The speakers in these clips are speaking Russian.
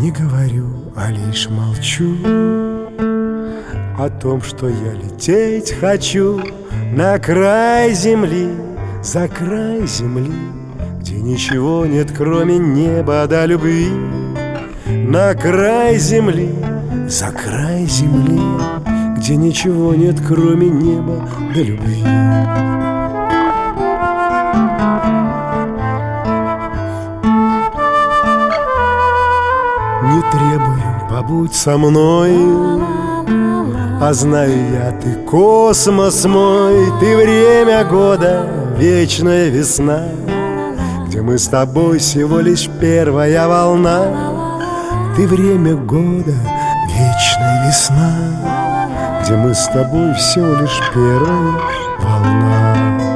Не говорю, а лишь молчу о том, что я лететь хочу на край земли, за край земли, где ничего нет, кроме неба да любви. На край земли, за край земли, где ничего нет, кроме неба да любви. Не требую, побудь со мной, а знаю я, ты космос мой, ты время года, вечная весна, где мы с тобой всего лишь первая волна. Ты время года, вечная весна, где мы с тобой всего лишь первая волна.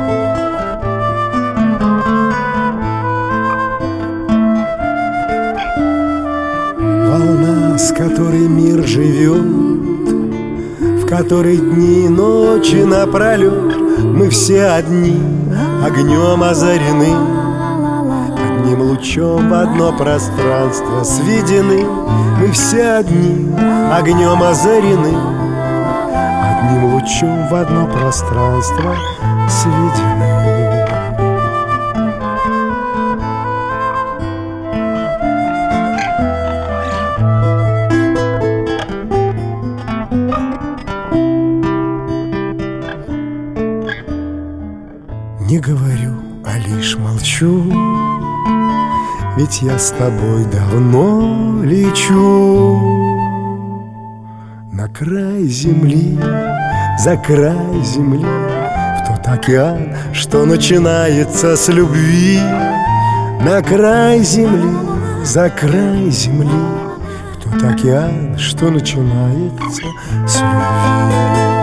Волна, с которой мир живет, в которой дни и ночи напролет, мы все одни, огнем озарены, одним лучом в одно пространство сведены. Мы все одни, огнем озарены, одним лучом в одно пространство сведены. Не говорю, а лишь молчу, ведь я с тобой давно лечу на край земли, за край земли, в тот океан, что начинается с любви. На край земли, за край земли, в тот океан, что начинается с любви.